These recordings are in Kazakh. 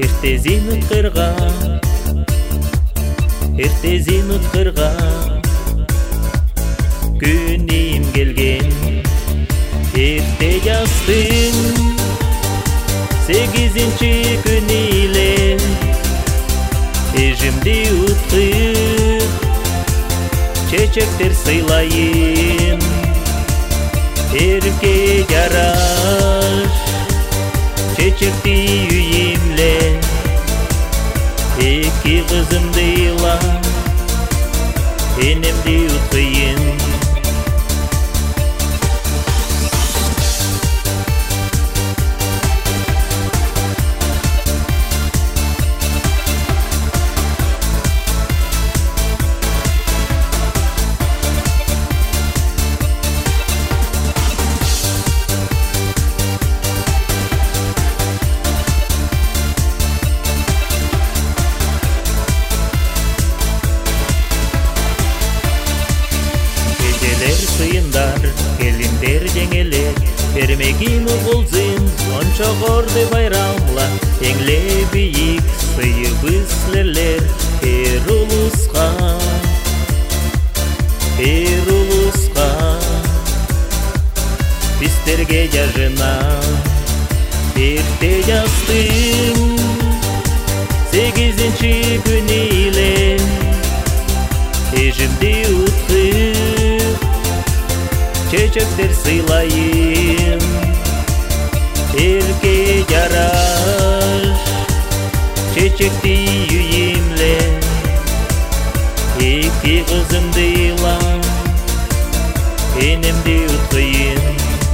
Эртезин утқырға күнім келген. Ерте жастың 8-ші күн иле Ежімді утқыр чечектер сыйлайын. Ерке жараш чечекті үйімле Эки қызымды ила енемді утқыйын. Сыйындар, келиндер жеңелер, бермегин угулзын, ончогорды байрамла, эңле бийик сыйыбыз силерлер, эр улуска. Бизтерге жажына, эрте жастың 8-ші күн иле, эжимди утқыр чечектер сыйлайын. Ерке жараш чечекті үйімле Эки қызымды ила енемді утқыйын.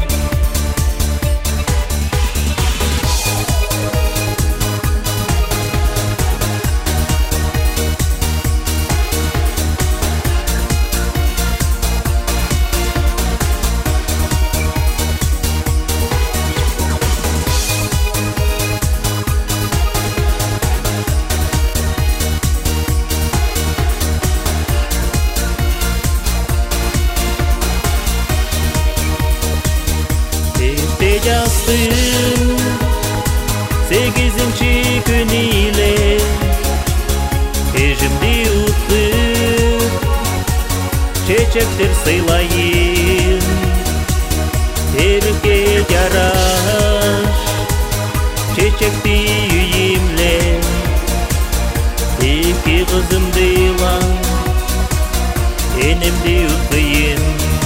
Жастың 8-ші күн иле Ежімді утқыр чечектер сыйлайын. Ерке жараш чечекті үйімле Эки қызымды ила енемді утқыйын.